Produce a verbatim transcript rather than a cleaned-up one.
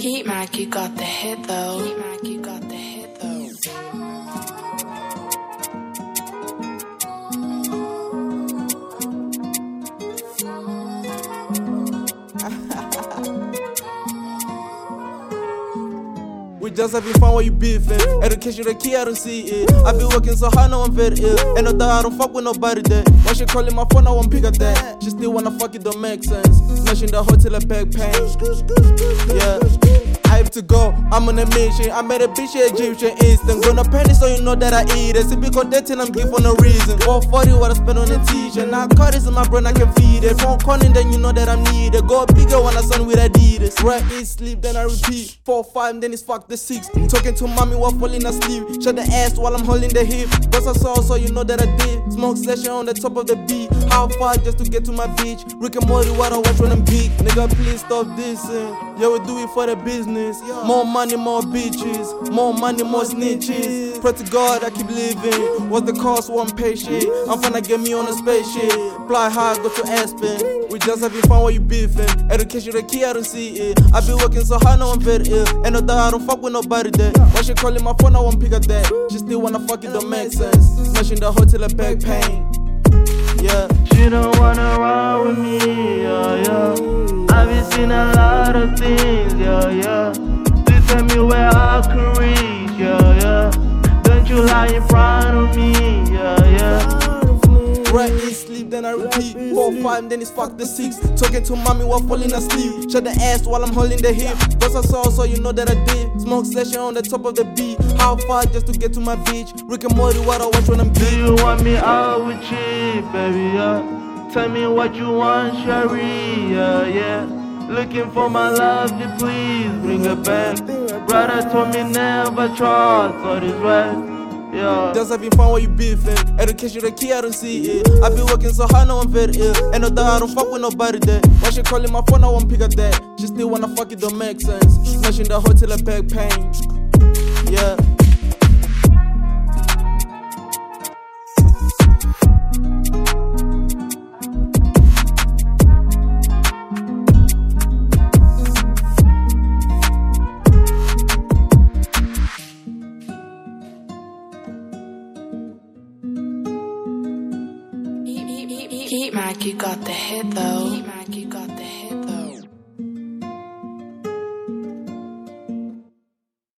Heat Mac, you got the hit though. Heat Mac, you got the hit though. We just having fun while you beefing. Education the key, I don't see it. I be working so hard, now I'm very ill. And no doubt I don't fuck with nobody there. Why she calling my phone, I won't pick up that. She still wanna fuck, it don't make sense. Smashing the hotel like back pain. Yeah. I have to go, I'm on a mission. I made a bitch Egyptian instant. Gonna penny so you know that I eat it. Simply contenting, I'm give for no reason. four forty what I spend on a t-shirt. Now cut this in my brain, I can feed it. Phone calling, then you know that I'm needed. Go bigger when I son with Adidas. Right, eat, sleep, then I repeat. Four, five, then it's fuck the six. Talking to mommy while falling asleep. Shut the ass while I'm holding the hip. Cause I saw, so you know that I did. Smoke session on the top of the beat. How far just to get to my beach? Rick and Morty, what I watch when I'm geek. Nigga, please stop dissing. Yeah, we do it for the business. More money, more bitches. More money, more snitches. Pray to God I keep living. What's the cost? One patient. I'm finna get me on a spaceship. Fly high, go to Aspen. We just having fun while you beefing. Education the key, I don't see it. I be working so hard, now I'm very ill. And no doubt I don't fuck with nobody there. Why she calling my phone, I won't pick up that. She still wanna fuck, it don't make sense. Smashing the hotel like back pain. Yeah. She don't wanna ride with me, yeah, yeah. I've been seen a lot of things, yeah, yeah. Please tell me where I could reach, yeah, yeah. Don't you lie in front of me, yeah, yeah. Right, eat, sleep, then I repeat. Four, five, then it's fuck the six. Talking to mommy while falling asleep. Shut the ass while I'm holding the hip. Cause I saw, so you know that I did. Smoke session on the top of the beat. How far just to get to my beach? Rick and Morty, what I watch when I'm Do deep. you want me out with you, baby, yeah? Tell me what you want, Sherry, yeah, yeah. Looking for my love, please bring it back. Brother told me never trust all this rest. Yeah. Just having fun while you beefing. Education the key, I don't see it. I be working so hard, now I'm very ill. And no doubt I don't fuck with nobody there. Why she calling my phone, I won't pick up that. She still wanna fuck, it don't make sense. Smashing the hotel like back pain. Yeah. Heat Mac, you got the hit though.